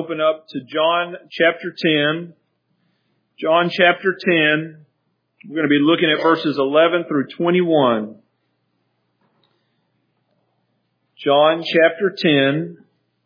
open up to John chapter 10. John chapter 10. We're going to be looking at verses 11 through 21. John chapter 10,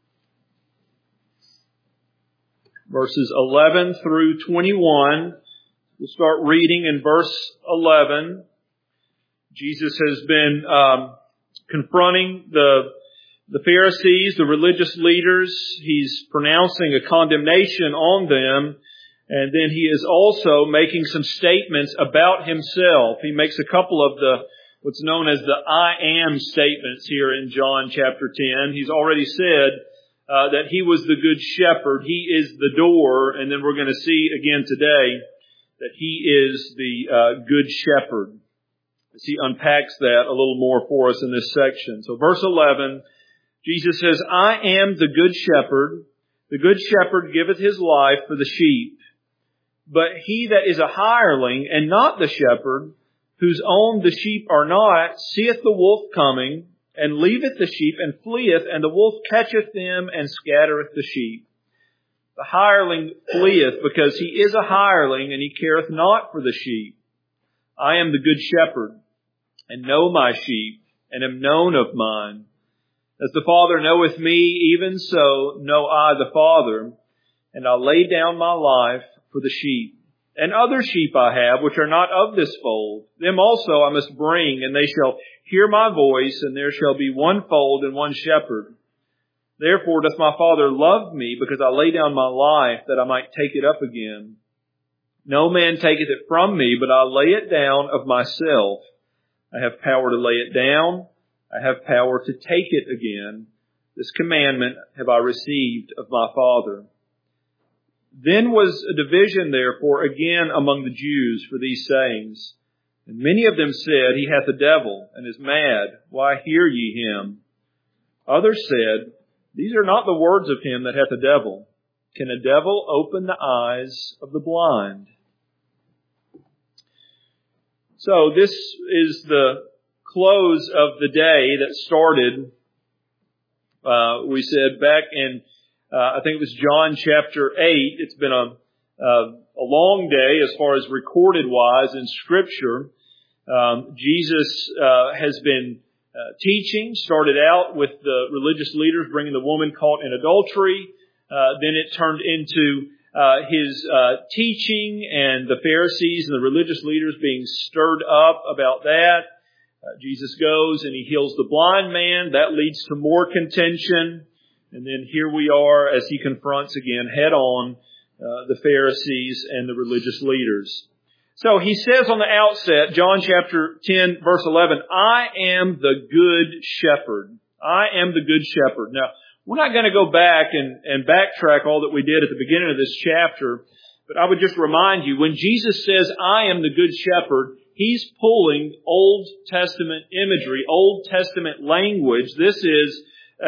verses 11 through 21. We'll start reading in verse 11. Jesus has been confronting the Pharisees, the religious leaders. He's pronouncing a condemnation on them. And then he is also making some statements about himself. He makes a couple of what's known as the I am statements here in John chapter 10. He's already said that he was the good shepherd. He is the door. And then we're going to see again today that he is the good shepherd. As he unpacks that a little more for us in this section. So verse 11, Jesus says, I am the good shepherd. The good shepherd giveth his life for the sheep. But he that is a hireling and not the shepherd, whose own the sheep are not, seeth the wolf coming, and leaveth the sheep, and fleeth, and the wolf catcheth them, and scattereth the sheep. The hireling fleeth, because he is a hireling, and he careth not for the sheep. I am the good shepherd, and know my sheep, and am known of mine. As the Father knoweth me, even so know I the Father, and I lay down my life for the sheep. And other sheep I have, which are not of this fold. Them also I must bring, and they shall hear my voice, and there shall be one fold and one shepherd. Therefore doth my Father love me, because I lay down my life, that I might take it up again. No man taketh it from me, but I lay it down of myself. I have power to lay it down. I have power to take it again. This commandment have I received of my Father. Then was a division therefore again among the Jews for these sayings. And many of them said, He hath a devil, and is mad. Why hear ye him? Others said, These are not the words of him that hath a devil. Can a devil open the eyes of the blind? So this is the close of the day that started, we said, back in, I think it was John chapter 8. It's been a long day as far as recorded wise in Scripture. Jesus has been teaching, started out with the religious leaders bringing the woman caught in adultery. Then it turned into his teaching and the Pharisees and the religious leaders being stirred up about that. Jesus goes and he heals the blind man. That leads to more contention. And then here we are as he confronts again head on the Pharisees and the religious leaders. So he says on the outset, John chapter 10 verse 11, I am the good shepherd. I am the good shepherd. Now, we're not going to go back and backtrack all that we did at the beginning of this chapter, but I would just remind you, when Jesus says, I am the good shepherd, He's pulling Old Testament imagery, Old Testament language. This is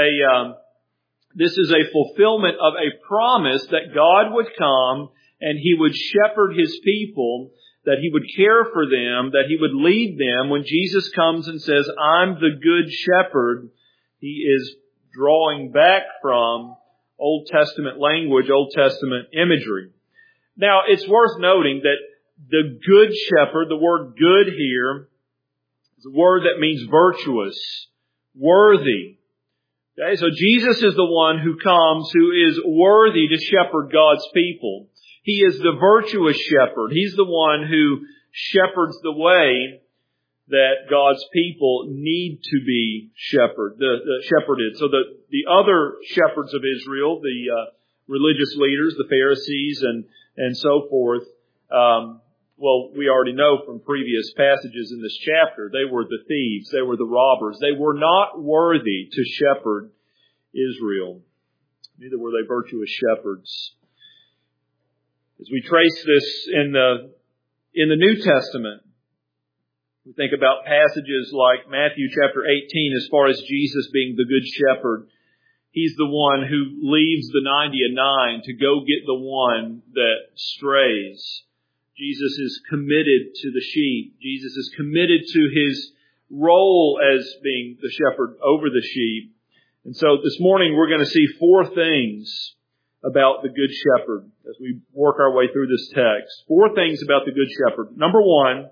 a fulfillment of a promise that God would come and He would shepherd His people, that He would care for them, that He would lead them. When Jesus comes and says, I'm the good shepherd, He is drawing back from Old Testament language, Old Testament imagery. Now, it's worth noting that the good shepherd, the word good here, is a word that means virtuous, worthy. Okay, so Jesus is the one who comes who is worthy to shepherd God's people. He is the virtuous shepherd. He's the one who shepherds the way that God's people need to be shepherded. So the other shepherds of Israel, the religious leaders, the Pharisees and so forth, well, we already know from previous passages in this chapter, they were the thieves, they were the robbers. They were not worthy to shepherd Israel. Neither were they virtuous shepherds. As we trace this in the New Testament, we think about passages like Matthew chapter 18 as far as Jesus being the good shepherd. He's the one who leaves the 99 to go get the one that strays. Jesus is committed to the sheep. Jesus is committed to His role as being the shepherd over the sheep. And so this morning we're going to see four things about the Good Shepherd as we work our way through this text. 4 things about the Good Shepherd. Number 1,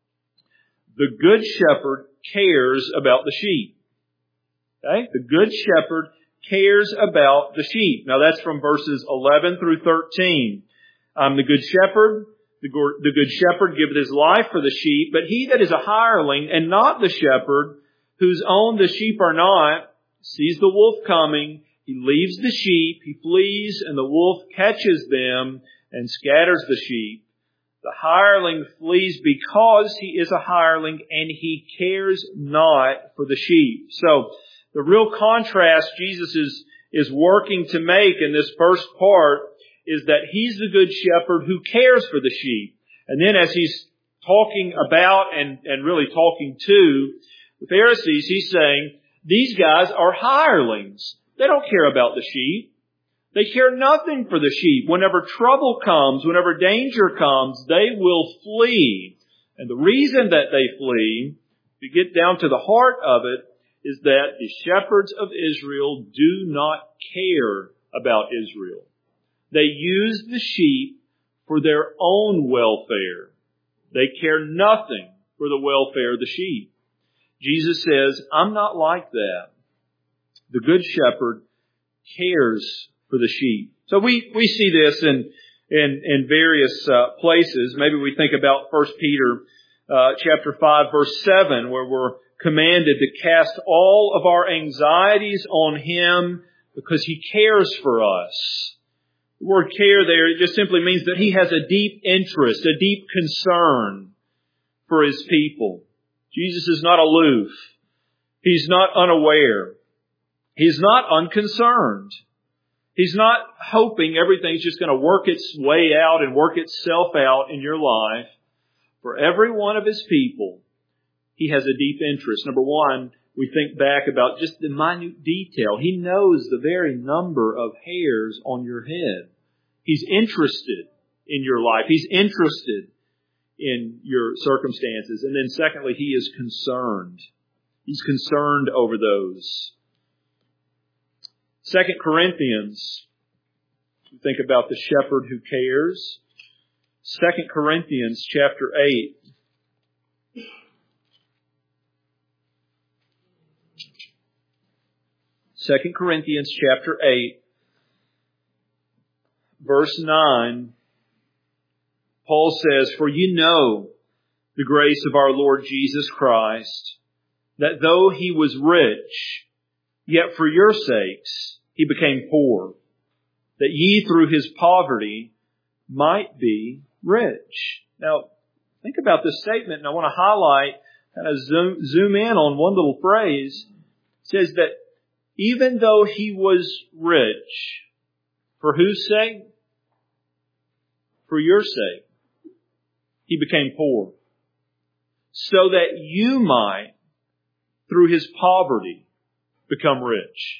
the Good Shepherd cares about the sheep. Okay? The Good Shepherd cares about the sheep. Now that's from verses 11 through 13. I'm the Good Shepherd. The Good Shepherd giveth his life for the sheep, but he that is a hireling and not the shepherd, whose own the sheep are not, sees the wolf coming, he leaves the sheep, he flees, and the wolf catches them and scatters the sheep. The hireling flees because he is a hireling and he cares not for the sheep. So, the real contrast Jesus is working to make in this first part is that he's the Good Shepherd who cares for the sheep. And then as he's talking about and really talking to the Pharisees, he's saying, these guys are hirelings. They don't care about the sheep. They care nothing for the sheep. Whenever trouble comes, whenever danger comes, they will flee. And the reason that they flee, if you get down to the heart of it, is that the shepherds of Israel do not care about Israel. They use the sheep for their own welfare. They care nothing for the welfare of the sheep. Jesus says, I'm not like that. The Good Shepherd cares for the sheep. So we see this in various places. Maybe we think about 1 Peter chapter 5 verse 7, where we're commanded to cast all of our anxieties on Him because He cares for us. The word care there, it just simply means that He has a deep interest, a deep concern for His people. Jesus is not aloof. He's not unaware. He's not unconcerned. He's not hoping everything's just going to work its way out and work itself out in your life. For every one of His people, He has a deep interest. Number 1, we think back about just the minute detail. He knows the very number of hairs on your head. He's interested in your life. He's interested in your circumstances. And then secondly, He is concerned. He's concerned over those. 2 Corinthians, we think about the shepherd who cares. 2 Corinthians chapter 8. 2 Corinthians chapter 8, verse 9, Paul says, For you know the grace of our Lord Jesus Christ, that though He was rich, yet for your sakes He became poor, that ye through His poverty might be rich. Now, think about this statement, and I want to highlight, kind of zoom in on one little phrase. It says that even though He was rich, for whose sake? For your sake, He became poor, so that you might, through His poverty, become rich.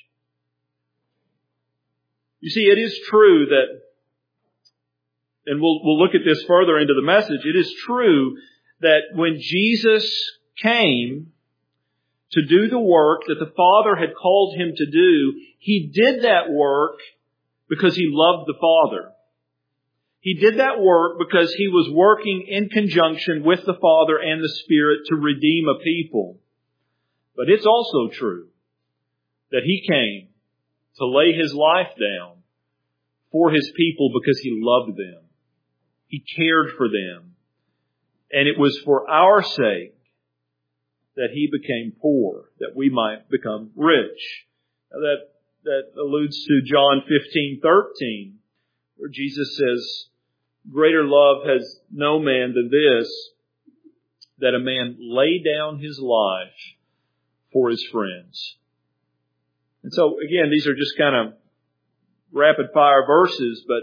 You see, it is true that, and we'll look at this further into the message, it is true that when Jesus came to do the work that the Father had called Him to do, He did that work because He loved the Father. He did that work because He was working in conjunction with the Father and the Spirit to redeem a people. But it's also true that He came to lay His life down for His people because He loved them. He cared for them. And it was for our sake that He became poor, that we might become rich. Now that alludes to John 15:13, where Jesus says, Greater love has no man than this, that a man lay down his life for his friends. And so, again, these are just kind of rapid fire verses, but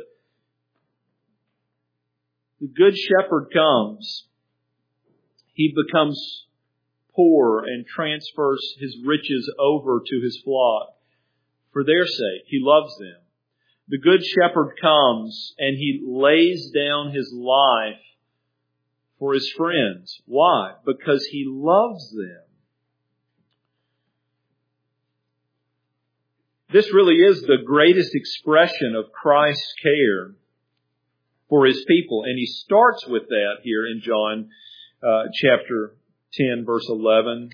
the Good Shepherd comes. He becomes poor and transfers His riches over to His flock for their sake. He loves them. The Good Shepherd comes and He lays down His life for His friends. Why? Because He loves them. This really is the greatest expression of Christ's care for His people. And He starts with that here in John chapter 10, verse 11.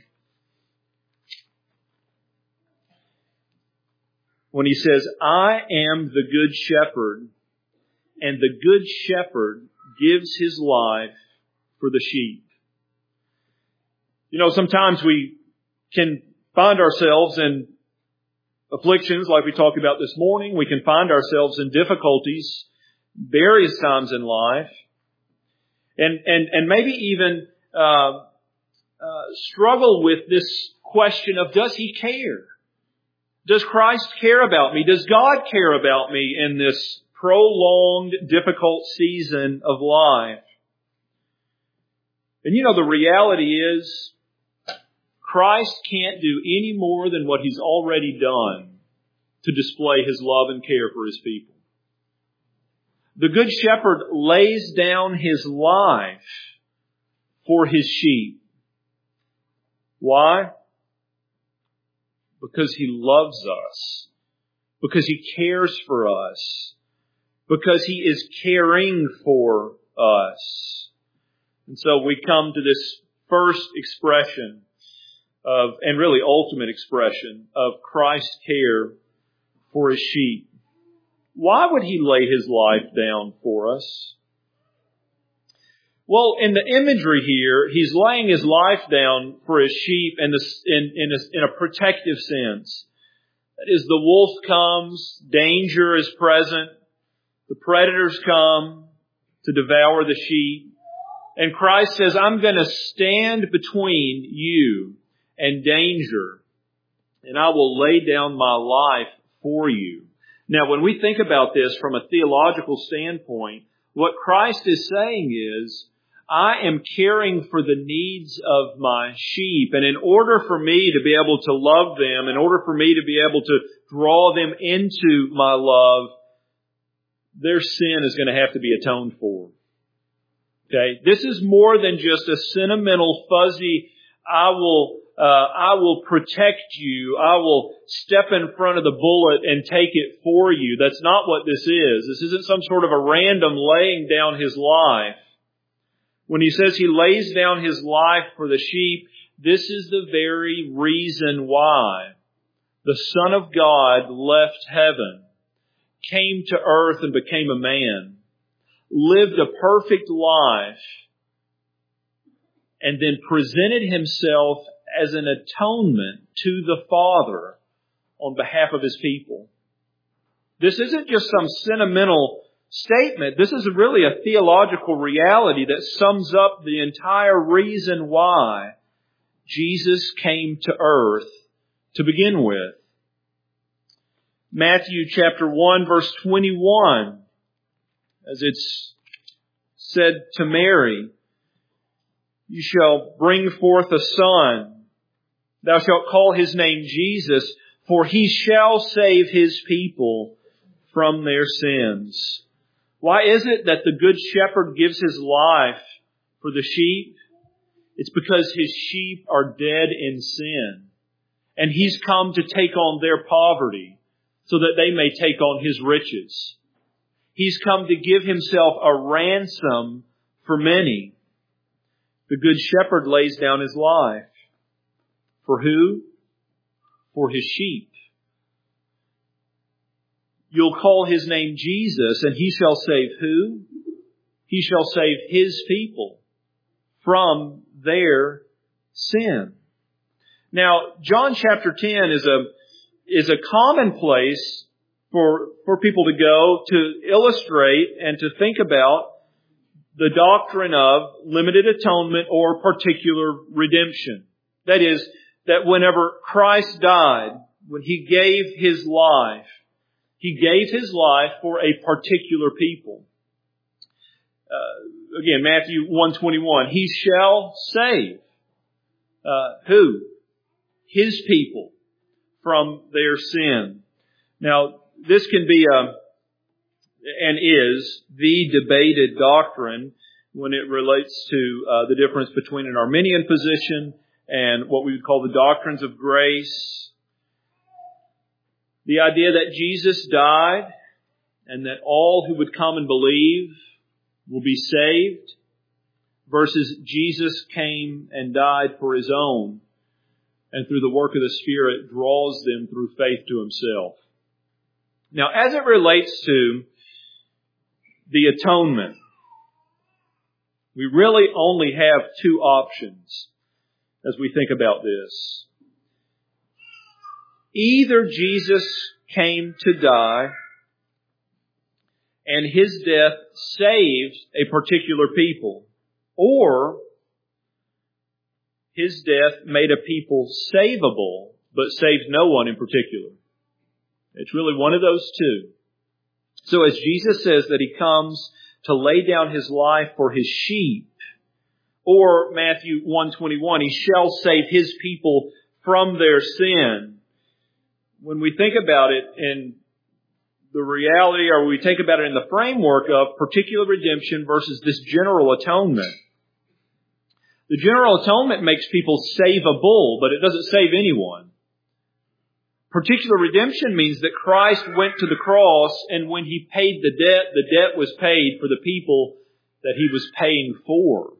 When He says, I am the good shepherd, and the good shepherd gives his life for the sheep. You know, sometimes we can find ourselves in afflictions like we talked about this morning. We can find ourselves in difficulties various times in life. And maybe even struggle with this question of, does He care? Does Christ care about me? Does God care about me in this prolonged, difficult season of life? And you know, the reality is, Christ can't do any more than what He's already done to display His love and care for His people. The Good Shepherd lays down His life for His sheep. Why? Because He loves us. Because He cares for us. Because He is caring for us. And so we come to this first expression of, and really ultimate expression of Christ's care for His sheep. Why would He lay His life down for us? Well, in the imagery here, He's laying His life down for His sheep in a protective sense. That is, the wolf comes, danger is present, the predators come to devour the sheep, and Christ says, I'm going to stand between you and danger, and I will lay down my life for you. Now, when we think about this from a theological standpoint, what Christ is saying is, I am caring for the needs of my sheep, and in order for me to be able to love them, in order for me to be able to draw them into my love, their sin is going to have to be atoned for. Okay? This is more than just a sentimental, fuzzy, I will protect you. I will step in front of the bullet and take it for you. That's not what this is. This isn't some sort of a random laying down His life. When He says He lays down His life for the sheep, this is the very reason why the Son of God left heaven, came to earth and became a man, lived a perfect life, and then presented Himself as an atonement to the Father on behalf of His people. This isn't just some sentimental statement. This is really a theological reality that sums up the entire reason why Jesus came to earth to begin with. Matthew chapter 1 verse 21, as it's said to Mary, you shall bring forth a son. Thou shalt call His name Jesus, for He shall save His people from their sins. Why is it that the Good Shepherd gives His life for the sheep? It's because His sheep are dead in sin. And He's come to take on their poverty so that they may take on His riches. He's come to give Himself a ransom for many. The Good Shepherd lays down His life. For who? For His sheep. You'll call His name Jesus, and He shall save who? He shall save His people from their sin. Now, John chapter 10 is a common place for people to go to illustrate and to think about the doctrine of limited atonement or particular redemption. That is, that whenever Christ died, when He gave His life, He gave His life for a particular people. Again, Matthew 1:21, He shall save who? His people from their sin. Now, this can be and is the debated doctrine when it relates to the difference between an Arminian position and what we would call the doctrines of grace. The idea that Jesus died and that all who would come and believe will be saved, versus Jesus came and died for His own, and through the work of the Spirit draws them through faith to Himself. Now, as it relates to the atonement, we really only have two options as we think about this. Either Jesus came to die and His death saved a particular people, or His death made a people savable, but saved no one in particular. It's really one of those two. So as Jesus says that He comes to lay down His life for His sheep, or Matthew 1:21, He shall save His people from their sin. When we think about it in the reality, or we think about it in the framework of particular redemption versus this general atonement, the general atonement makes people savable, but it doesn't save anyone. Particular redemption means that Christ went to the cross, and when He paid the debt was paid for the people that He was paying for.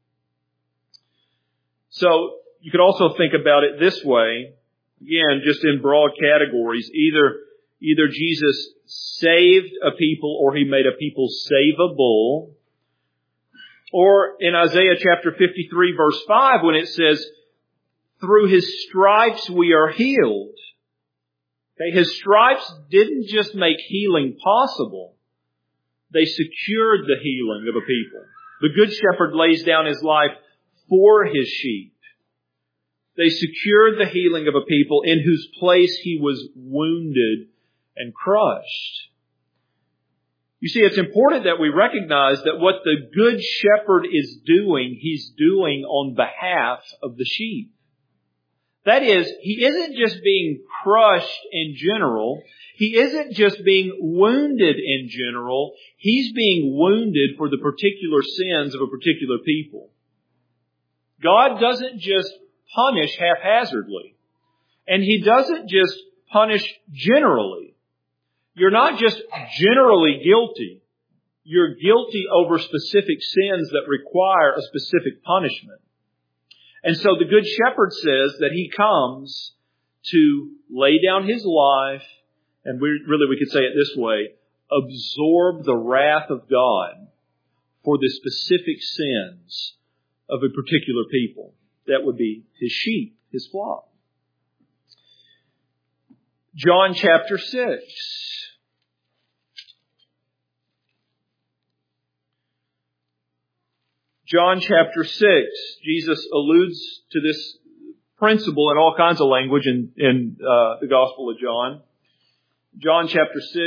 So you could also think about it this way, again, just in broad categories. Either Jesus saved a people or He made a people savable. Or in Isaiah chapter 53 verse 5, when it says, through His stripes we are healed. Okay, His stripes didn't just make healing possible. They secured the healing of a people. The Good Shepherd lays down His life for His sheep. They secured the healing of a people in whose place He was wounded and crushed. You see, it's important that we recognize that what the Good Shepherd is doing, He's doing on behalf of the sheep. That is, He isn't just being crushed in general. He isn't just being wounded in general. He's being wounded for the particular sins of a particular people. God doesn't just punish haphazardly. And He doesn't just punish generally. You're not just generally guilty. You're guilty over specific sins that require a specific punishment. And so the Good Shepherd says that He comes to lay down His life, and we could say it this way, absorb the wrath of God for the specific sins of a particular people. That would be His sheep, His flock. John chapter 6. John chapter 6, Jesus alludes to this principle in all kinds of language in the Gospel of John. John chapter 6,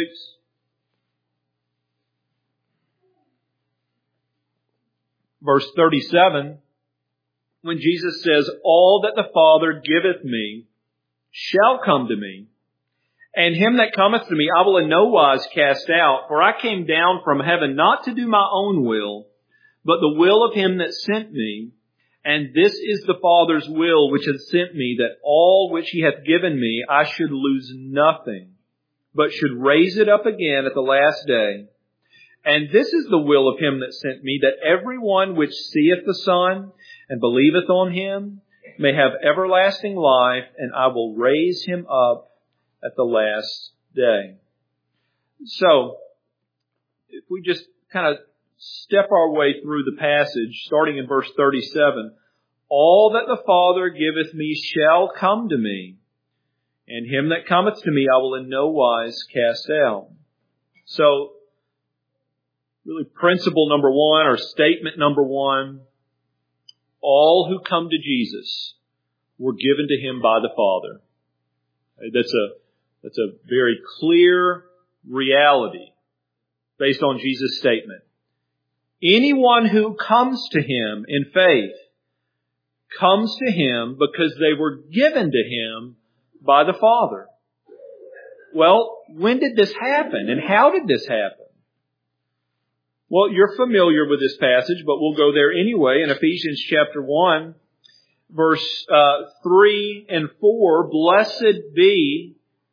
verse 37, when Jesus says, all that the Father giveth me shall come to me, and him that cometh to me I will in no wise cast out, for I came down from heaven not to do my own will, but the will of Him that sent me. And this is the Father's will which hath sent me, that all which He hath given me I should lose nothing, but should raise it up again at the last day. And this is the will of Him that sent me, that every one which seeth the Son and believeth on Him may have everlasting life, and I will raise him up at the last day. So, if we just kind of step our way through the passage, starting in verse 37, all that the Father giveth me shall come to me, and him that cometh to me I will in no wise cast out. So, really principle number one, or statement number one, all who come to Jesus were given to Him by the Father. That's a very clear reality based on Jesus' statement. Anyone who comes to Him in faith comes to Him because they were given to Him by the Father. Well, when did this happen, and how did this happen? Well, you're familiar with this passage, but we'll go there anyway. In Ephesians chapter 1, verse 3 and 4, blessed be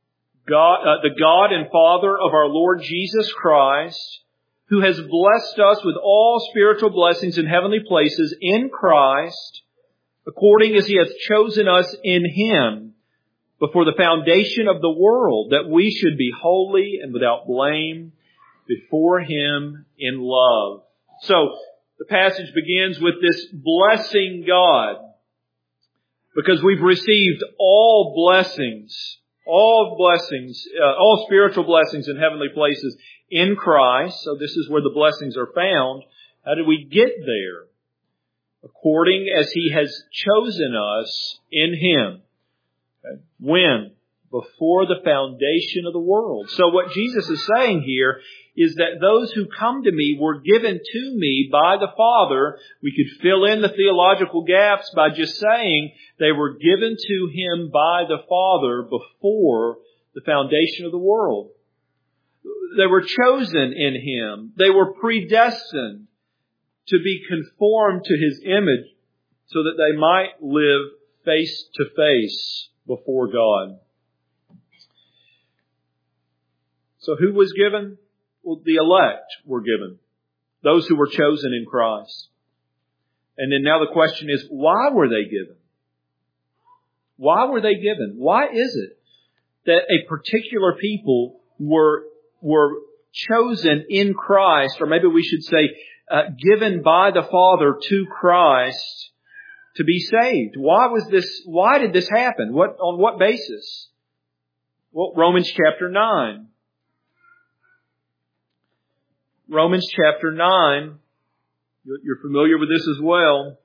the God and Father of our Lord Jesus Christ, who has blessed us with all spiritual blessings in heavenly places in Christ, according as He hath chosen us in Him before the foundation of the world, that we should be holy and without blame before Him in love. So, the passage begins with this blessing God, because we've received all spiritual blessings in heavenly places in Christ. So this is where the blessings are found. How did we get there? According as He has chosen us in Him. Okay. When? Before the foundation of the world. So what Jesus is saying here is that those who come to me were given to me by the Father. We could fill in the theological gaps by just saying they were given to Him by the Father before the foundation of the world. They were chosen in Him. They were predestined to be conformed to His image so that they might live face to face before God. So who was given? Well, the elect were given. Those who were chosen in Christ. And then now the question is, why were they given? Why were they given? Why is it that a particular people were chosen in Christ, or maybe we should say, given by the Father to Christ to be saved? Why did this happen? On what basis? Well, Romans chapter 9. Romans chapter 9, you're familiar with this as well.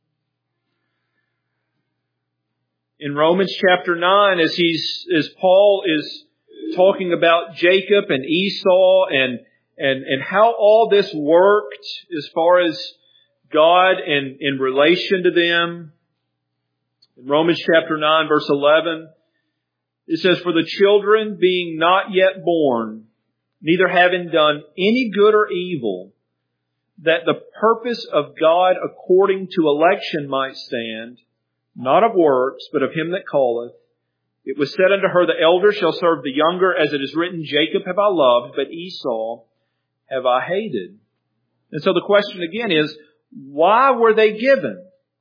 In Romans chapter 9, as Paul is talking about Jacob and Esau and how all this worked as far as God in relation to them. In Romans chapter 9, verse 11, it says, "For the children being not yet born, neither having done any good or evil, that the purpose of God according to election might stand, not of works, but of Him that calleth. It was said unto her, the elder shall serve the younger, as it is written, Jacob have I loved, but Esau have I hated." And so the question again is, why were they given?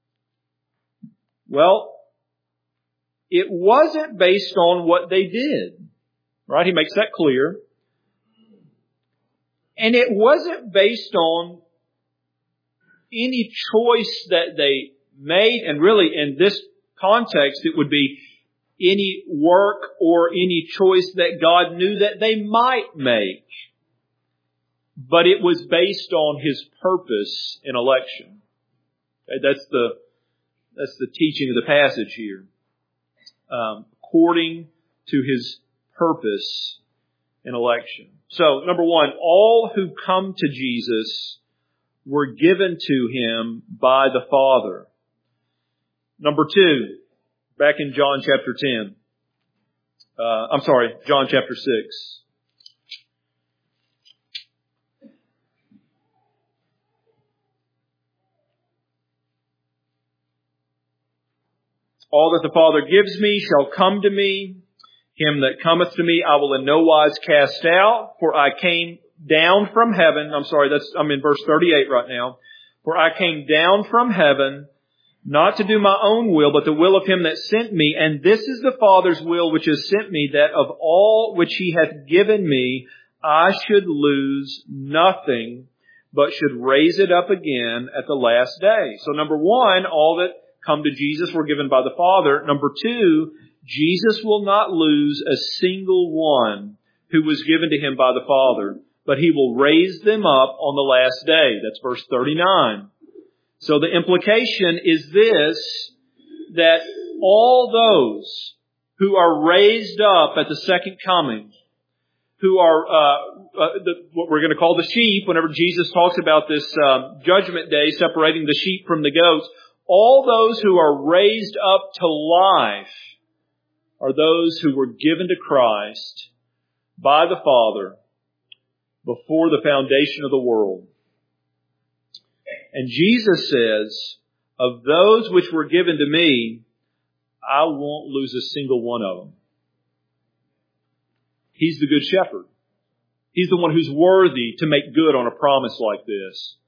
Well, it wasn't based on what they did. Right? He makes that clear. And it wasn't based on any choice that they made. And really, in this context, it would be any work or any choice that God knew that they might make. But it was based on His purpose in election. Okay, that's the teaching of the passage here. According to His purpose in election. So, number one, all who come to Jesus were given to Him by the Father. Number two, back in John chapter 10. John chapter 6. "All that the Father gives me shall come to me. Him that cometh to me I will in no wise cast out. For I came down from heaven." I'm in verse 38 right now. "For I came down from heaven, not to do my own will, but the will of Him that sent me. And this is the Father's will which has sent me, that of all which He hath given me, I should lose nothing, but should raise it up again at the last day." So number one, all that come to Jesus were given by the Father. Number two, Jesus will not lose a single one who was given to Him by the Father, but He will raise them up on the last day. That's verse 39. So the implication is this, that all those who are raised up at the second coming, who are what we're going to call the sheep, whenever Jesus talks about this judgment day, separating the sheep from the goats, all those who are raised up to life are those who were given to Christ by the Father before the foundation of the world. And Jesus says, of those which were given to me, I won't lose a single one of them. He's the good shepherd. He's the one who's worthy to make good on a promise like this.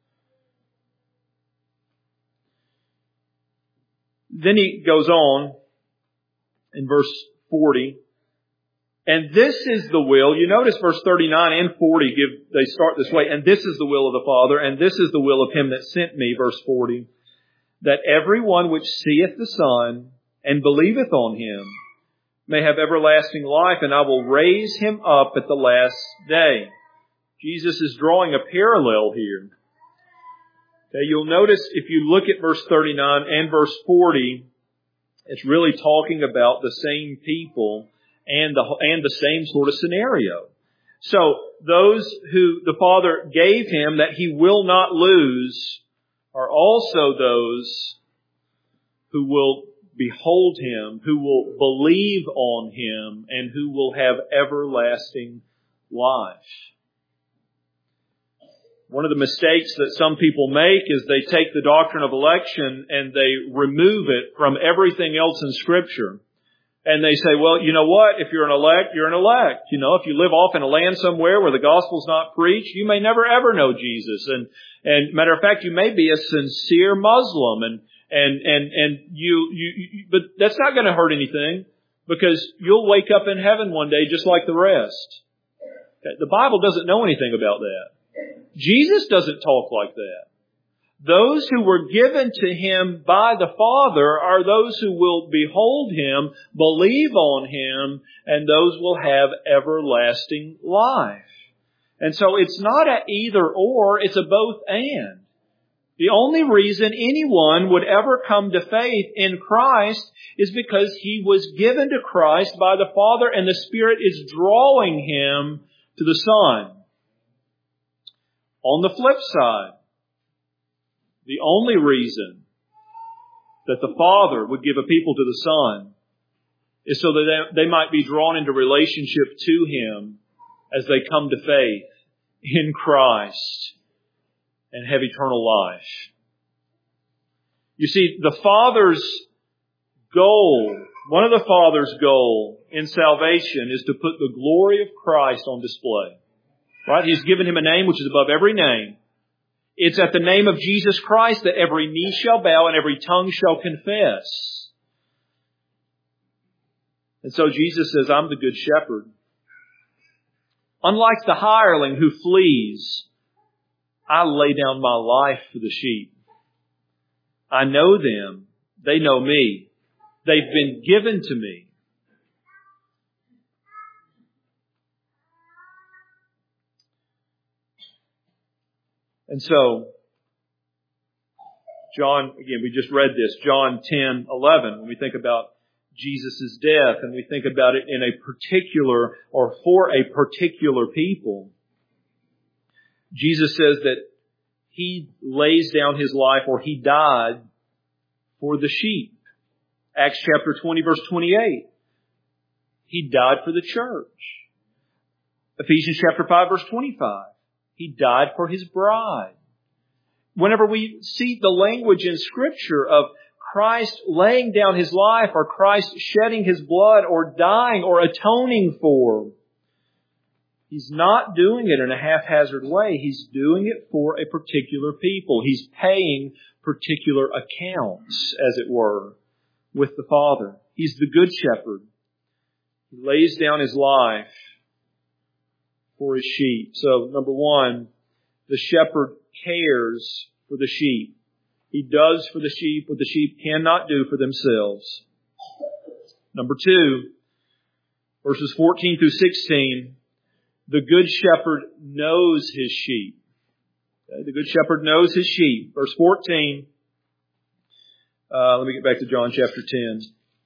Then he goes on in verse 40. And this is the will. You notice verse 39 and 40 they start this way. And this is the will of the Father, and this is the will of him that sent me, verse 40. That every one which seeth the Son and believeth on him may have everlasting life, and I will raise him up at the last day. Jesus is drawing a parallel here. Okay, you'll notice if you look at verse 39 and verse 40, it's really talking about the same people and the same sort of scenario. So those who the Father gave him that he will not lose are also those who will behold him, who will believe on him, and who will have everlasting life. One of the mistakes that some people make is they take the doctrine of election and they remove it from everything else in Scripture. And they say, well, you know what? If you're an elect, you're an elect. You know, if you live off in a land somewhere where the gospel's not preached, you may never ever know Jesus. And matter of fact, you may be a sincere Muslim but that's not going to hurt anything because you'll wake up in heaven one day just like the rest. Okay? The Bible doesn't know anything about that. Jesus doesn't talk like that. Those who were given to him by the Father are those who will behold him, believe on him, and those will have everlasting life. And so it's not an either or, it's a both and. The only reason anyone would ever come to faith in Christ is because he was given to Christ by the Father and the Spirit is drawing him to the Son. On the flip side, the only reason that the Father would give a people to the Son is so that they might be drawn into relationship to him as they come to faith in Christ and have eternal life. You see, the Father's goal, one of the Father's goal in salvation is to put the glory of Christ on display. Right? He's given him a name which is above every name. It's at the name of Jesus Christ that every knee shall bow and every tongue shall confess. And so Jesus says, I'm the good shepherd. Unlike the hireling who flees, I lay down my life for the sheep. I know them. They know me. They've been given to me. And so, John, again, we just read this, John 10:11, when we think about Jesus' death and we think about it in a particular or for a particular people. Jesus says that he lays down his life or he died for the sheep. Acts chapter 20 verse 28. He died for the church. Ephesians chapter 5 verse 25. He died for his bride. Whenever we see the language in Scripture of Christ laying down his life or Christ shedding his blood or dying or atoning for, he's not doing it in a haphazard way. He's doing it for a particular people. He's paying particular accounts, as it were, with the Father. He's the good shepherd. He lays down his life for his sheep. So, number one, the shepherd cares for the sheep. He does for the sheep what the sheep cannot do for themselves. Number two, verses 14 through 16, the good shepherd knows his sheep. Okay, the good shepherd knows his sheep. Verse 14, let me get back to John chapter 10.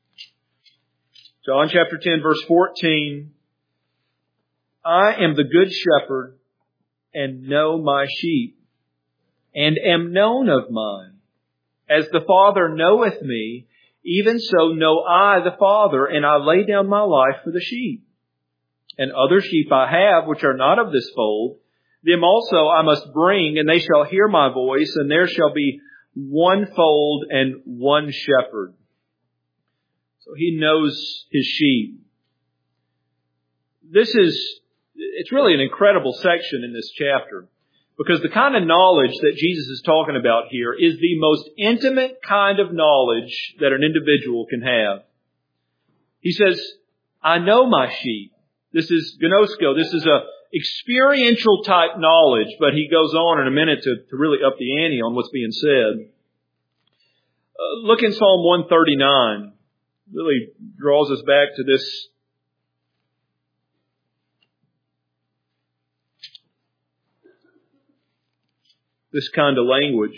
John chapter 10, verse 14, I am the good shepherd and know my sheep, and am known of mine. As the Father knoweth me, even so know I the Father, and I lay down my life for the sheep. And other sheep I have, which are not of this fold, them also I must bring, and they shall hear my voice, and there shall be one fold and one shepherd. So he knows his sheep. it's really an incredible section in this chapter, because the kind of knowledge that Jesus is talking about here is the most intimate kind of knowledge that an individual can have. He says, I know my sheep. This is gnosko. This is a experiential type knowledge, but he goes on in a minute to really up the ante on what's being said. Look in Psalm 139. Really draws us back to this kind of language.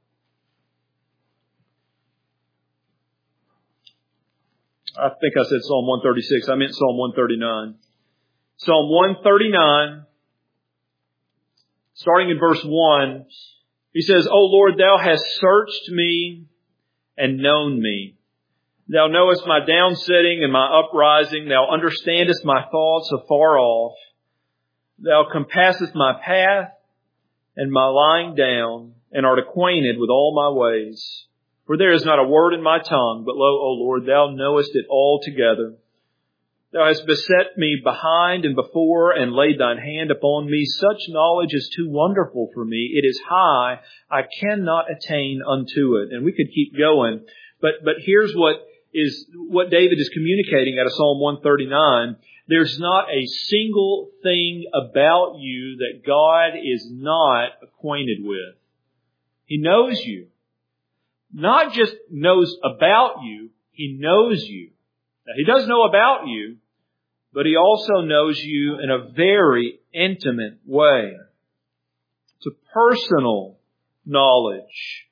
I think I said Psalm 136. I meant Psalm 139. Psalm 139, starting in verse 1, he says, O Lord, Thou hast searched me and known me. Thou knowest my downsitting and my uprising. Thou understandest my thoughts afar off. Thou compassest my path and my lying down, and art acquainted with all my ways. For there is not a word in my tongue, but lo, O Lord, Thou knowest it altogether. Thou hast beset me behind and before, and laid Thine hand upon me. Such knowledge is too wonderful for me. It is high. I cannot attain unto it. And we could keep going. But here's what David is communicating out of Psalm 139. There's not a single thing about you that God is not acquainted with. He knows you. Not just knows about you, He knows you. Now, He does know about you, but He also knows you in a very intimate way. It's a personal knowledge.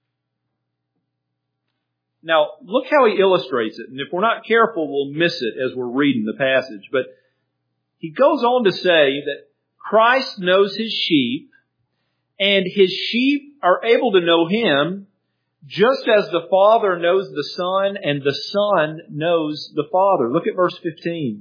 Now, look how he illustrates it. And if we're not careful, we'll miss it as we're reading the passage. But he goes on to say that Christ knows His sheep, and His sheep are able to know Him just as the Father knows the Son, and the Son knows the Father. Look at verse 15.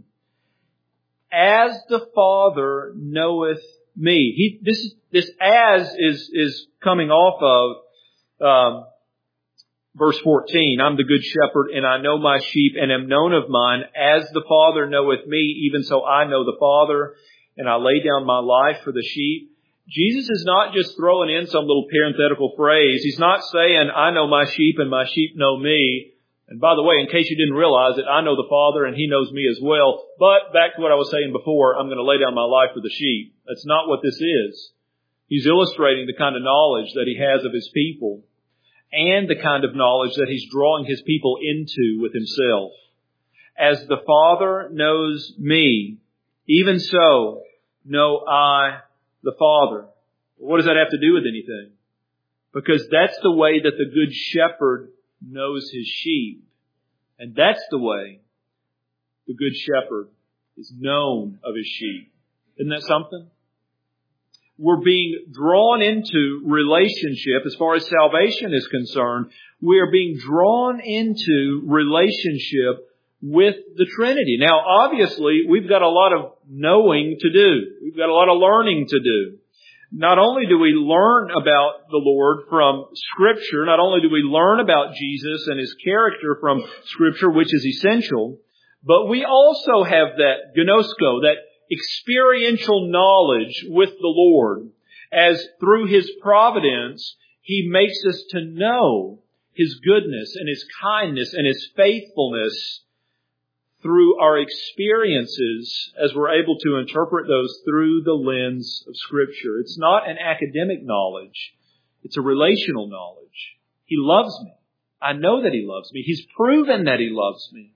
As the Father knoweth me. This as is coming off of verse 14, I'm the good shepherd, and I know my sheep, and am known of mine. As the Father knoweth me, even so I know the Father, and I lay down my life for the sheep. Jesus is not just throwing in some little parenthetical phrase. He's not saying, I know my sheep, and my sheep know me. And by the way, in case you didn't realize it, I know the Father, and He knows me as well. But back to what I was saying before, I'm going to lay down my life for the sheep. That's not what this is. He's illustrating the kind of knowledge that He has of His people, and the kind of knowledge that He's drawing His people into with Himself. As the Father knows me, even so know I the Father. What does that have to do with anything? Because that's the way that the Good Shepherd knows His sheep. And that's the way the Good Shepherd is known of His sheep. Isn't that something? We're being drawn into relationship as far as salvation is concerned. We are being drawn into relationship with the Trinity. Now, obviously, we've got a lot of knowing to do. We've got a lot of learning to do. Not only do we learn about the Lord from Scripture, not only do we learn about Jesus and His character from Scripture, which is essential, but we also have that gnosko, that experiential knowledge with the Lord, as through His providence, He makes us to know His goodness and His kindness and His faithfulness through our experiences, as we're able to interpret those through the lens of Scripture. It's not an academic knowledge. It's a relational knowledge. He loves me. I know that He loves me. He's proven that He loves me.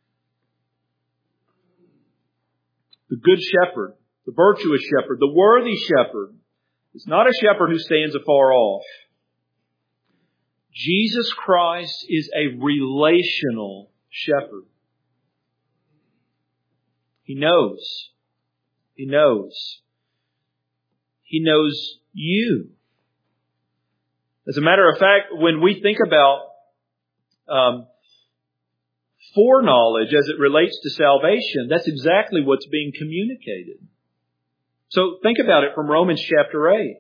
The Good Shepherd, the virtuous shepherd, the worthy shepherd is not a shepherd who stands afar off. Jesus Christ is a relational shepherd. He knows. He knows. He knows you. As a matter of fact, when we think about foreknowledge as it relates to salvation, that's exactly what's being communicated. So think about it from Romans chapter 8.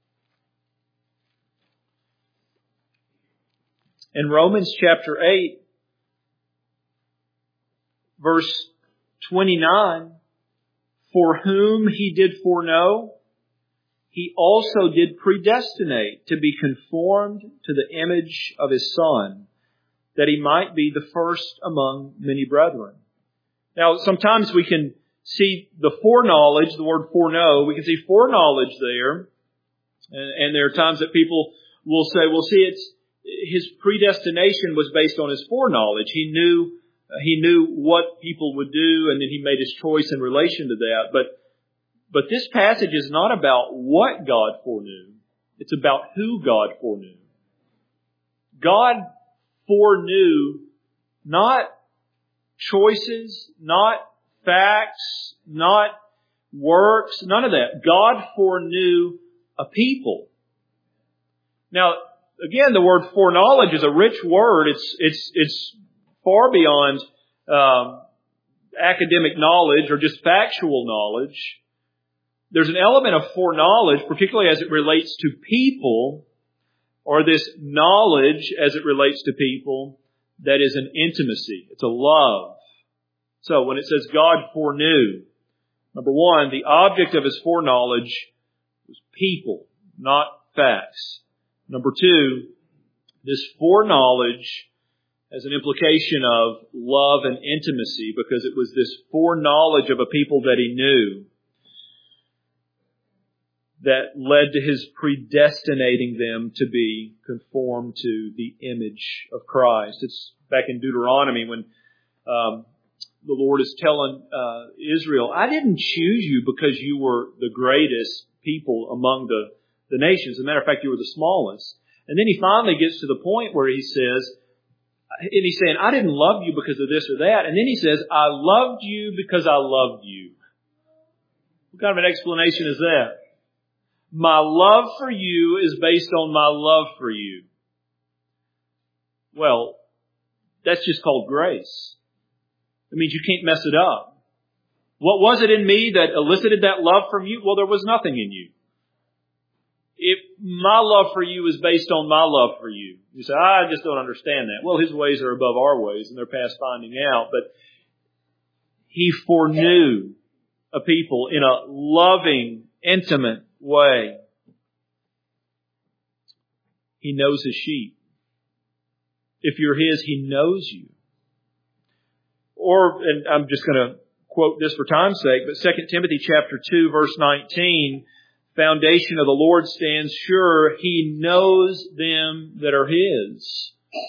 In Romans chapter 8, verse 29, For whom He did foreknow, He also did predestinate to be conformed to the image of His Son, that He might be the first among many brethren. Now, sometimes we can see the foreknowledge, the word foreknow, we can see foreknowledge there. And there are times that people will say, well, see, His predestination was based on His foreknowledge. He knew what people would do, and then He made His choice in relation to that. But this passage is not about what God foreknew. It's about who God foreknew. God foreknew not choices, not facts, not works, none of that. God foreknew a people. Now, again, the word foreknowledge is a rich word. It's far beyond academic knowledge or just factual knowledge. There's an element of foreknowledge, particularly as it relates to people, or this knowledge as it relates to people, that is an intimacy. It's a love. So when it says God foreknew, number one, the object of His foreknowledge was people, not facts. Number two, this foreknowledge has an implication of love and intimacy, because it was this foreknowledge of a people that He knew that led to His predestinating them to be conformed to the image of Christ. It's back in Deuteronomy when the Lord is telling Israel, I didn't choose you because you were the greatest people among the nations. As a matter of fact, you were the smallest. And then He finally gets to the point where He says, and He's saying, I didn't love you because of this or that. And then He says, I loved you because I loved you. What kind of an explanation is that? My love for you is based on my love for you. Well, that's just called grace. It means you can't mess it up. What was it in me that elicited that love from you? Well, there was nothing in you. If my love for you is based on my love for you, you say, I just don't understand that. Well, His ways are above our ways, and they're past finding out. But He foreknew a people in a loving, intimate way. He knows His sheep. If you're His, He knows you. Or, and I'm just going to quote this for time's sake, but 2 Timothy chapter 2, verse 19, foundation of the Lord stands sure, He knows them that are His.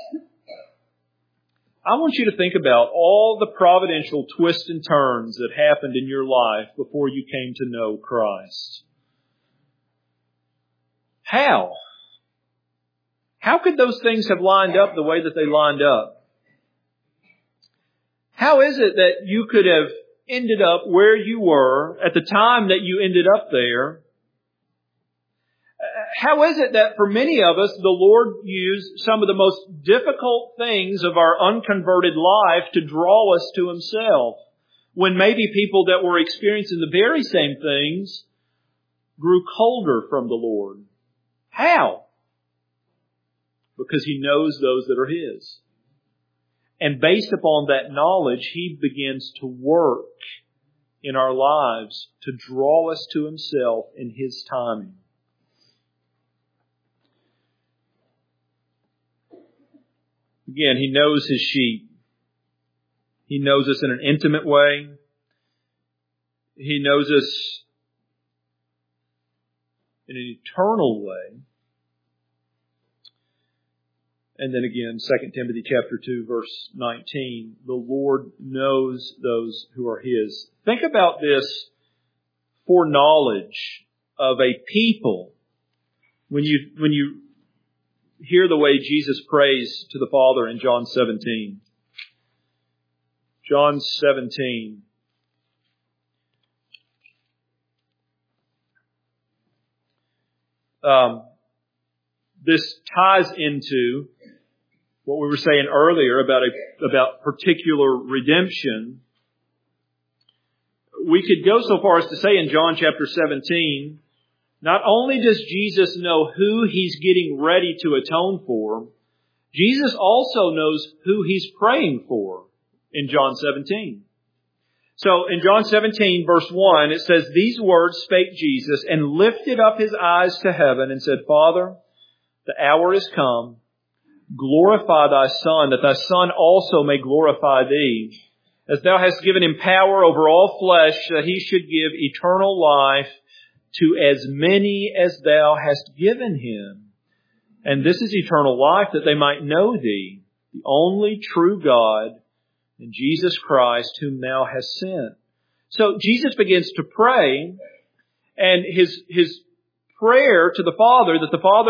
I want you to think about all the providential twists and turns that happened in your life before you came to know Christ. How? How could those things have lined up the way that they lined up? How is it that you could have ended up where you were at the time that you ended up there? How is it that for many of us, the Lord used some of the most difficult things of our unconverted life to draw us to Himself, when maybe people that were experiencing the very same things grew colder from the Lord? How? Because He knows those that are His. And based upon that knowledge, He begins to work in our lives to draw us to Himself in His timing. Again, He knows His sheep. He knows us in an intimate way. He knows us in an eternal way. And then again, 2 Timothy chapter 2, verse 19, the Lord knows those who are His. Think about this foreknowledge of a people. When you hear the way Jesus prays to the Father in John 17. John 17. This ties into what we were saying earlier about particular redemption. We could go so far as to say in John chapter 17, not only does Jesus know who He's getting ready to atone for, Jesus also knows who He's praying for in John 17. So in John 17, verse 1, it says, "These words spake Jesus, and lifted up his eyes to heaven, and said, Father, the hour is come. Glorify thy Son, that thy Son also may glorify thee, as thou hast given him power over all flesh, that he should give eternal life to as many as thou hast given him. And this is eternal life, that they might know thee, the only true God, and Jesus Christ, whom thou hast sent." So Jesus begins to pray, and his prayer to the Father, that the Father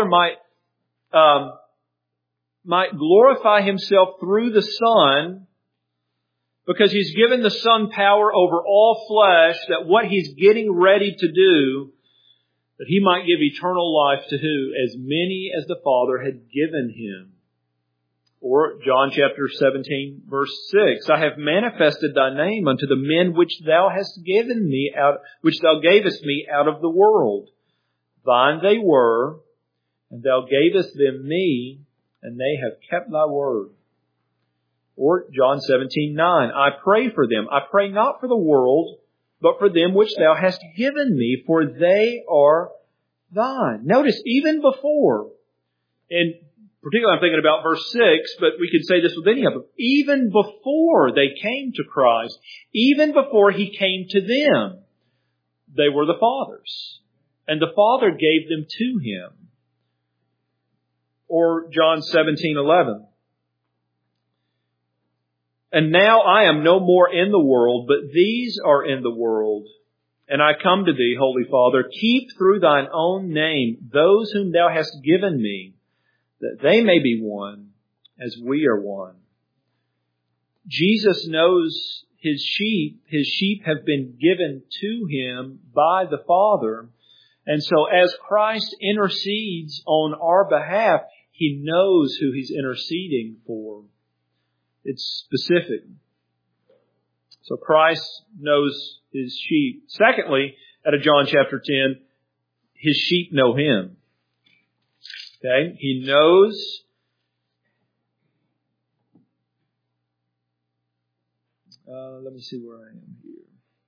might glorify himself through the Son, because he's given the Son power over all flesh, that what he's getting ready to do, that he might give eternal life to who? As many as the Father had given him. Or John chapter 17, verse 6, "I have manifested thy name unto the men which thou hast given me which thou gavest me out of the world. Thine they were, and thou gavest them me, and they have kept thy word." Or John 17:9, "I pray for them. I pray not for the world, but for them which thou hast given me, for they are thine." Notice, even before, and particularly I'm thinking about verse 6, but we could say this with any of them, even before they came to Christ, even before he came to them, they were the Father's, and the Father gave them to him. Or John 17:11, "And now I am no more in the world, but these are in the world. And I come to thee, Holy Father, keep through thine own name those whom thou hast given me, that they may be one as we are one." Jesus knows his sheep. His sheep have been given to him by the Father. And so as Christ intercedes on our behalf, he knows who he's interceding for. It's specific. So Christ knows his sheep. Secondly, out of John chapter 10, his sheep know him. Okay? He knows. Let me see where I am here.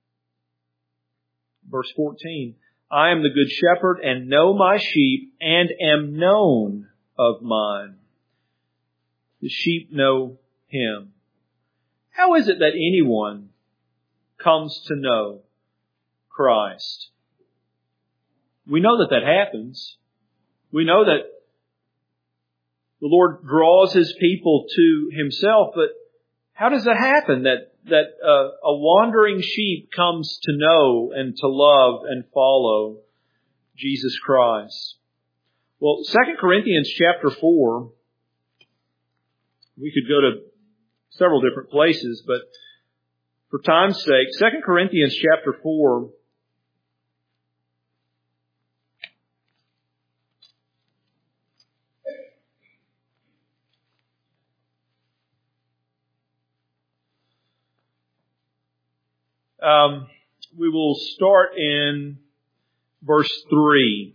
Verse 14. "I am the good shepherd, and know my sheep, and am known of mine." The sheep know him. How is it that anyone comes to know Christ? We know that happens. We know that the Lord draws his people to himself, but how does that happen? That a wandering sheep comes to know and to love and follow Jesus Christ. Well, 2 Corinthians chapter 4, we could go to several different places, but for time's sake, 2 Corinthians chapter 4, we will start in verse 3.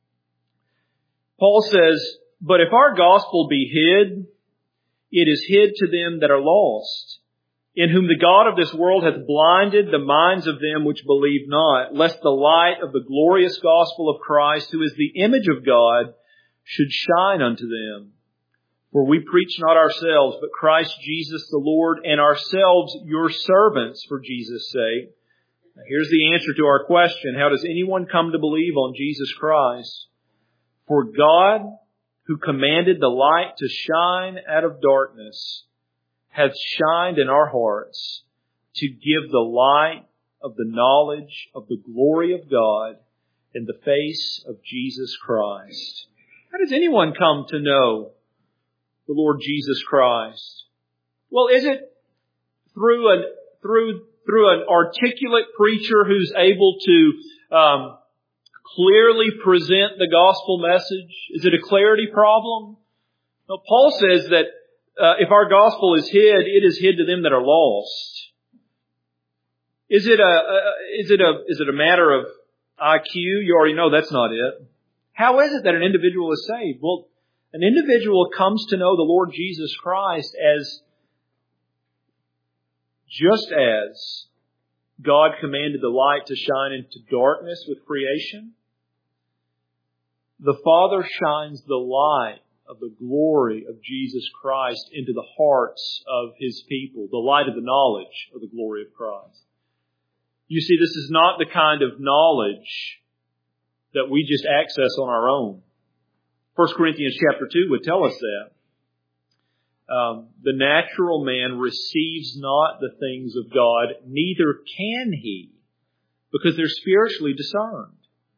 Paul says, "But if our gospel be hid, it is hid to them that are lost, in whom the God of this world hath blinded the minds of them which believe not, lest the light of the glorious gospel of Christ, who is the image of God, should shine unto them. For we preach not ourselves, but Christ Jesus the Lord, and ourselves your servants for Jesus' sake." Now, here's the answer to our question. How does anyone come to believe on Jesus Christ? "For God, who commanded the light to shine out of darkness, hath shined in our hearts to give the light of the knowledge of the glory of God in the face of Jesus Christ." How does anyone come to know the Lord Jesus Christ? Well, is it through an articulate preacher who's able to clearly present the gospel message? Is it a clarity problem? No, Paul says that if our gospel is hid, it is hid to them that are lost. Is it a matter of IQ? You already know that's not it. How is it that an individual is saved? Well, an individual comes to know the Lord Jesus Christ just as God commanded the light to shine into darkness with creation, the Father shines the light of the glory of Jesus Christ into the hearts of His people, the light of the knowledge of the glory of Christ. You see, this is not the kind of knowledge that we just access on our own. 1 Corinthians chapter 2 would tell us that. The natural man receives not the things of God, neither can he, because they're spiritually discerned.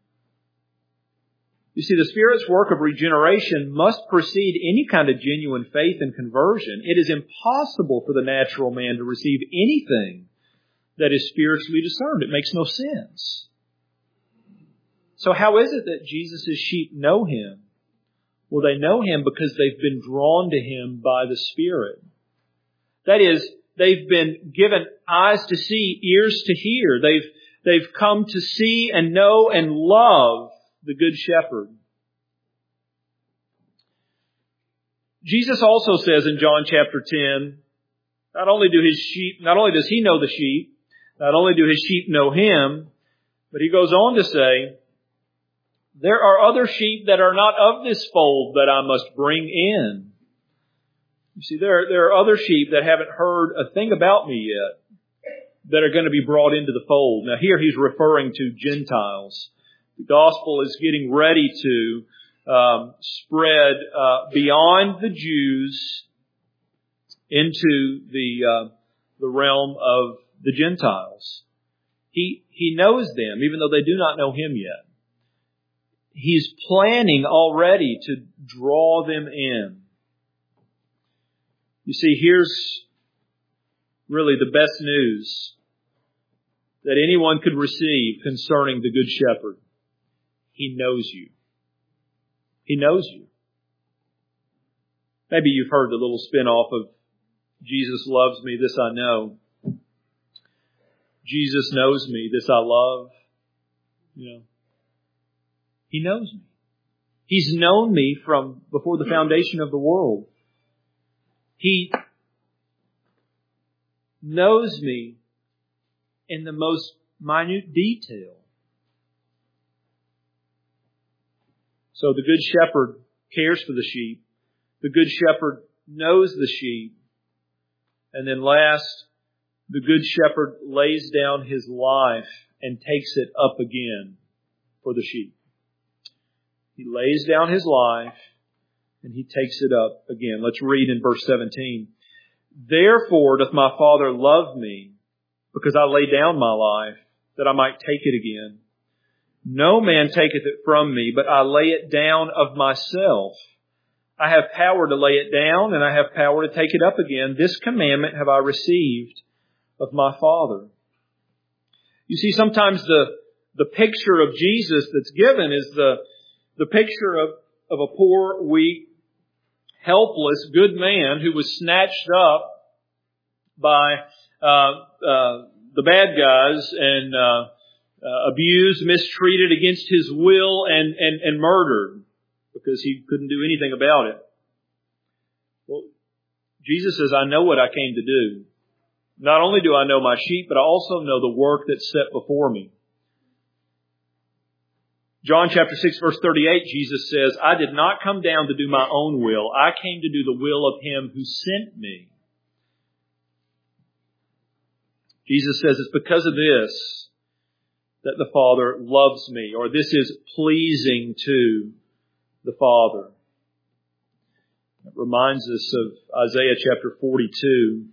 You see, the Spirit's work of regeneration must precede any kind of genuine faith and conversion. It is impossible for the natural man to receive anything that is spiritually discerned. It makes no sense. So how is it that Jesus' sheep know Him? Well, they know Him because they've been drawn to Him by the Spirit. That is, they've been given eyes to see, ears to hear. They've come to see and know and love the Good Shepherd. Jesus also says in John chapter 10, not only does He know the sheep, not only do His sheep know Him, but He goes on to say, there are other sheep that are not of this fold that I must bring in. You see, there are other sheep that haven't heard a thing about Me yet that are going to be brought into the fold. Now here He's referring to Gentiles. The gospel is getting ready to spread beyond the Jews into the realm of the Gentiles. He knows them, even though they do not know Him yet. He's planning already to draw them in. You see, here's really the best news that anyone could receive concerning the Good Shepherd. He knows you. He knows you. Maybe you've heard the little spin-off of Jesus loves me, this I know. Jesus knows me, this I love. You know, He knows me. He's known me from before the foundation of the world. He knows me in the most minute detail. So the Good Shepherd cares for the sheep. The Good Shepherd knows the sheep. And then last, the Good Shepherd lays down His life and takes it up again for the sheep. He lays down His life and He takes it up again. Let's read in verse 17. Therefore doth my Father love me, because I lay down my life, that I might take it again. No man taketh it from me, but I lay it down of myself. I have power to lay it down, and I have power to take it up again. This commandment have I received of my Father. You see, sometimes the picture of Jesus that's given is the picture of a poor, weak, helpless, good man who was snatched up by the bad guys and abused, mistreated against his will and murdered because he couldn't do anything about it. Well, Jesus says, I know what I came to do. Not only do I know my sheep, but I also know the work that's set before me. John chapter 6 verse 38, Jesus says, I did not come down to do my own will. I came to do the will of Him who sent me. Jesus says it's because of this that the Father loves me, or this is pleasing to the Father. It reminds us of Isaiah chapter 42.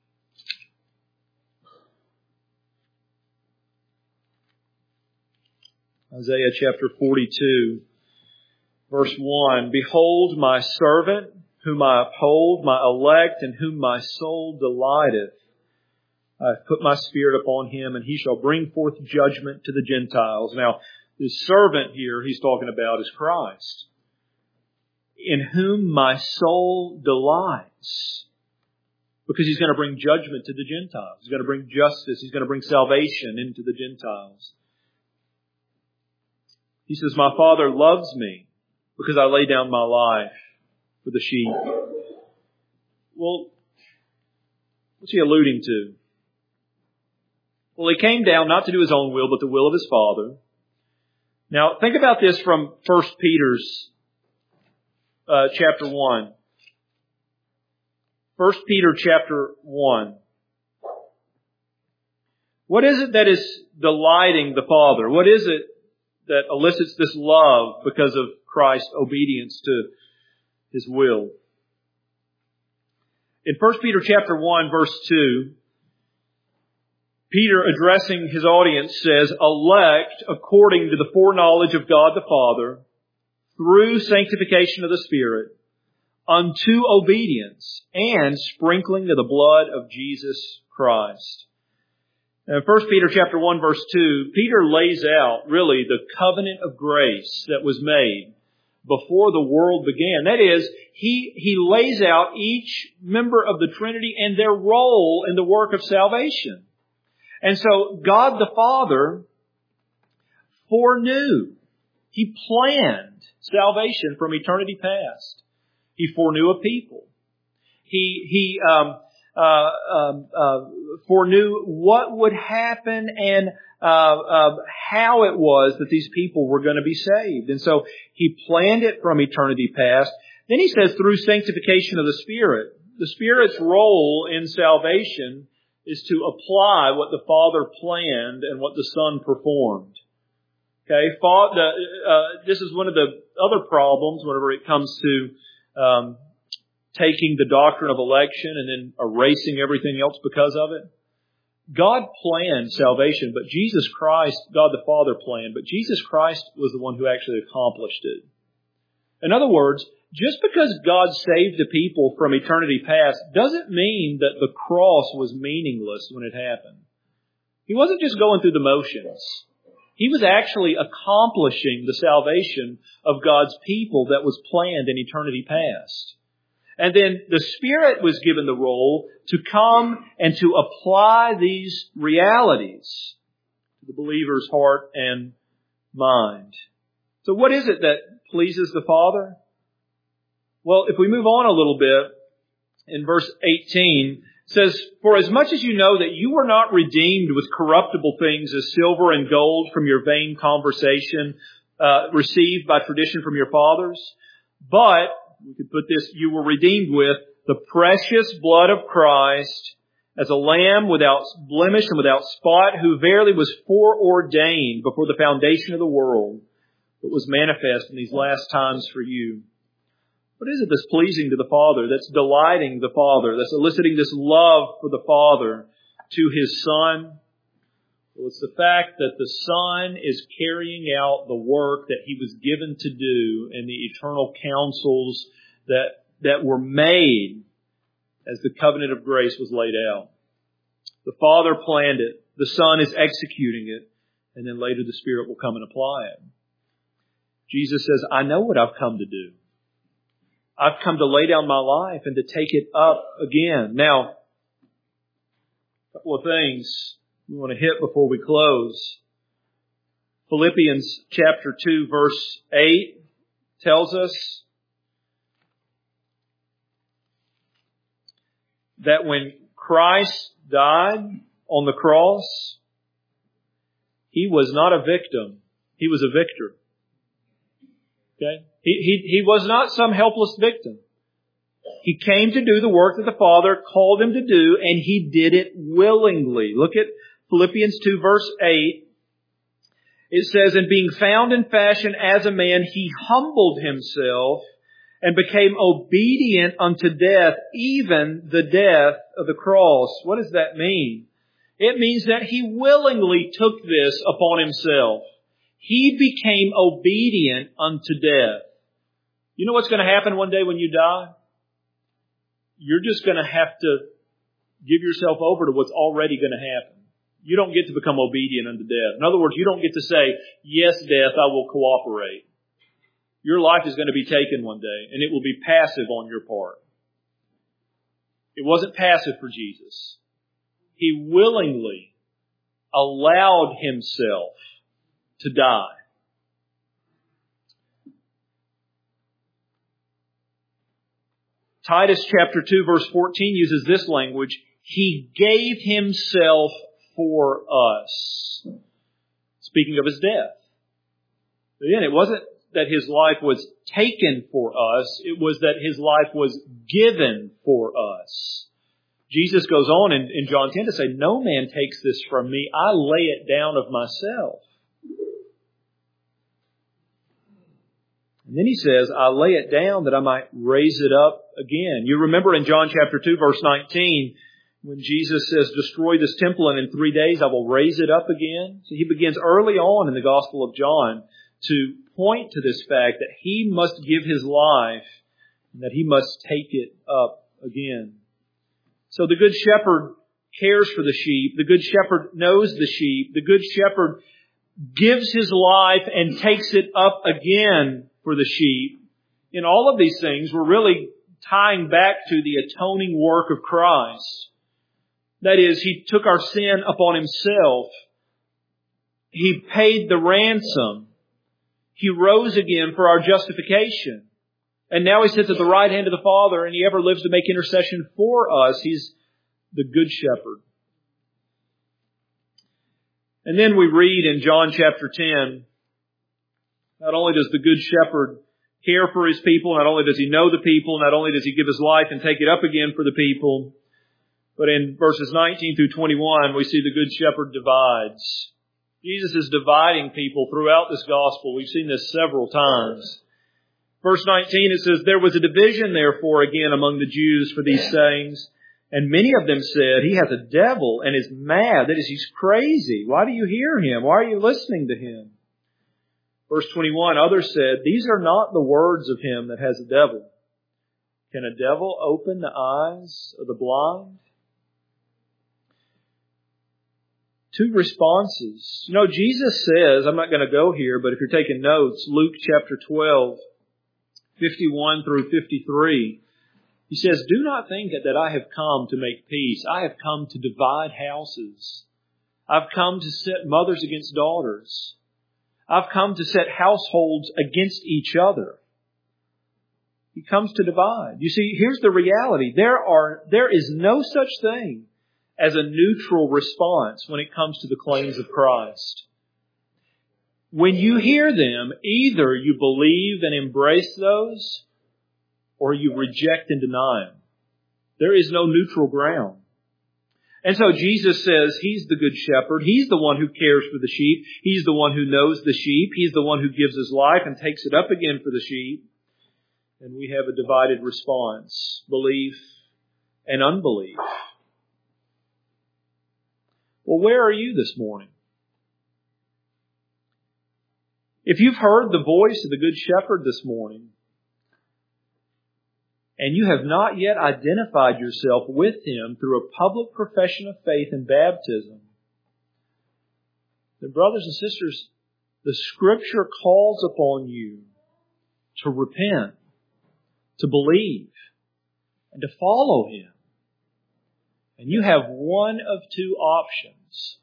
Isaiah chapter 42, verse 1. Behold my servant, whom I uphold, my elect, in whom my soul delighteth. I have put my Spirit upon him, and he shall bring forth judgment to the Gentiles. Now, this servant here he's talking about is Christ, in whom my soul delights. Because He's going to bring judgment to the Gentiles. He's going to bring justice. He's going to bring salvation into the Gentiles. He says, my Father loves me because I lay down my life for the sheep. Well, what's He alluding to? Well, He came down not to do His own will, but the will of His Father. Now, think about this from 1 Peter's chapter 1. 1 Peter chapter 1. What is it that is delighting the Father? What is it that elicits this love because of Christ's obedience to His will? In 1 Peter chapter 1, verse 2, Peter, addressing his audience, says, elect according to the foreknowledge of God the Father, through sanctification of the Spirit, unto obedience and sprinkling of the blood of Jesus Christ. In 1 Peter chapter 1, verse 2, Peter lays out really the covenant of grace that was made before the world began. That is, he lays out each member of the Trinity and their role in the work of salvation. And so God the Father foreknew. He planned salvation from eternity past. He foreknew a people. He foreknew what would happen and how it was that these people were going to be saved. And so He planned it from eternity past. Then He says through sanctification of the Spirit. The Spirit's role in salvation is to apply what the Father planned and what the Son performed. Okay, this is one of the other problems whenever it comes to taking the doctrine of election and then erasing everything else because of it. God planned salvation, but Jesus Christ, God the Father planned, but Jesus Christ was the one who actually accomplished it. In other words, just because God saved the people from eternity past doesn't mean that the cross was meaningless when it happened. He wasn't just going through the motions. He was actually accomplishing the salvation of God's people that was planned in eternity past. And then the Spirit was given the role to come and to apply these realities to the believer's heart and mind. So what is it that pleases the Father? Well, if we move on a little bit, in verse 18, it says, for as much as you know that you were not redeemed with corruptible things as silver and gold from your vain conversation received by tradition from your fathers, but, we could put this, you were redeemed with the precious blood of Christ as a lamb without blemish and without spot, who verily was foreordained before the foundation of the world, but was manifest in these last times for you. What is it that's pleasing to the Father, that's delighting the Father, that's eliciting this love for the Father to His Son? Well, it's the fact that the Son is carrying out the work that He was given to do in the eternal counsels that were made as the covenant of grace was laid out. The Father planned it. The Son is executing it. And then later the Spirit will come and apply it. Jesus says, I know what I've come to do. I've come to lay down my life and to take it up again. Now, a couple of things we want to hit before we close. Philippians chapter 2, verse 8 tells us that when Christ died on the cross, He was not a victim. He was a victor. Okay? He was not some helpless victim. He came to do the work that the Father called Him to do, and He did it willingly. Look at Philippians 2, verse 8. It says, and being found in fashion as a man, He humbled Himself and became obedient unto death, even the death of the cross. What does that mean? It means that He willingly took this upon Himself. He became obedient unto death. You know what's going to happen one day when you die? You're just going to have to give yourself over to what's already going to happen. You don't get to become obedient unto death. In other words, you don't get to say, yes, death, I will cooperate. Your life is going to be taken one day, and it will be passive on your part. It wasn't passive for Jesus. He willingly allowed Himself to die. Titus chapter 2 verse 14 uses this language. He gave Himself for us. Speaking of His death. Again, it wasn't that His life was taken for us. It was that His life was given for us. Jesus goes on in John 10 to say, no man takes this from me. I lay it down of myself. And then He says, I lay it down that I might raise it up again. You remember in John chapter 2, verse 19, when Jesus says, destroy this temple and in 3 days I will raise it up again. So He begins early on in the Gospel of John to point to this fact that He must give His life and that He must take it up again. So the Good Shepherd cares for the sheep. The Good Shepherd knows the sheep. The Good Shepherd gives His life and takes it up again for the sheep. In all of these things, we're really tying back to the atoning work of Christ. That is, He took our sin upon Himself. He paid the ransom. He rose again for our justification. And now He sits at the right hand of the Father, and He ever lives to make intercession for us. He's the Good Shepherd. And then we read in John chapter 10, not only does the Good Shepherd care for His people, not only does He know the people, not only does He give His life and take it up again for the people, but in verses 19 through 21, we see the Good Shepherd divides. Jesus is dividing people throughout this gospel. We've seen this several times. Verse 19, it says, there was a division, therefore, again among the Jews for these sayings. And many of them said, he has a devil and is mad. That is, he's crazy. Why do you hear him? Why are you listening to him? Verse 21, others said, these are not the words of him that has a devil. Can a devil open the eyes of the blind? Two responses. You know, Jesus says, I'm not going to go here, but if you're taking notes, Luke chapter 12, 51 through 53, He says, do not think that I have come to make peace. I have come to divide houses. I've come to set mothers against daughters. I've come to set households against each other. He comes to divide. You see, here's the reality. There is no such thing as a neutral response when it comes to the claims of Christ. When you hear them, either you believe and embrace those, or you reject and deny them. There is no neutral ground. And so Jesus says He's the Good Shepherd. He's the one who cares for the sheep. He's the one who knows the sheep. He's the one who gives His life and takes it up again for the sheep. And we have a divided response, belief and unbelief. Well, where are you this morning? If you've heard the voice of the Good Shepherd this morning, and you have not yet identified yourself with Him through a public profession of faith and baptism, then brothers and sisters, the Scripture calls upon you to repent, to believe, and to follow Him. And you have one of two options: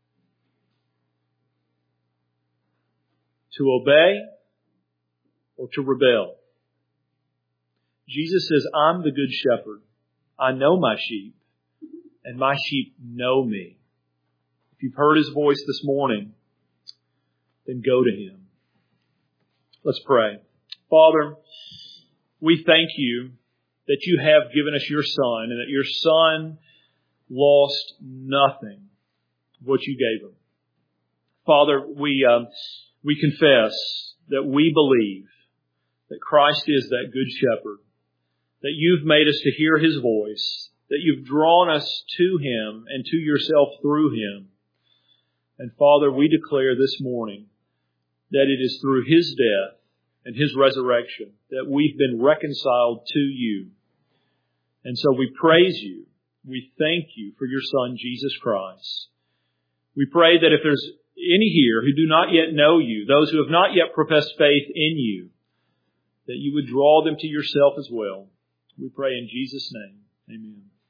to obey or to rebel. Jesus says, I'm the Good Shepherd. I know my sheep, and my sheep know me. If you've heard His voice this morning, then go to Him. Let's pray. Father, we thank You that You have given us Your Son, and that Your Son lost nothing of what You gave Him. Father, we confess that we believe that Christ is that Good Shepherd, that You've made us to hear His voice, that You've drawn us to Him and to Yourself through Him. And Father, we declare this morning that it is through His death and His resurrection that we've been reconciled to You. And so we praise You. We thank You for Your Son, Jesus Christ. We pray that if there's any here who do not yet know You, those who have not yet professed faith in You, that You would draw them to Yourself as well. We pray in Jesus' name. Amen.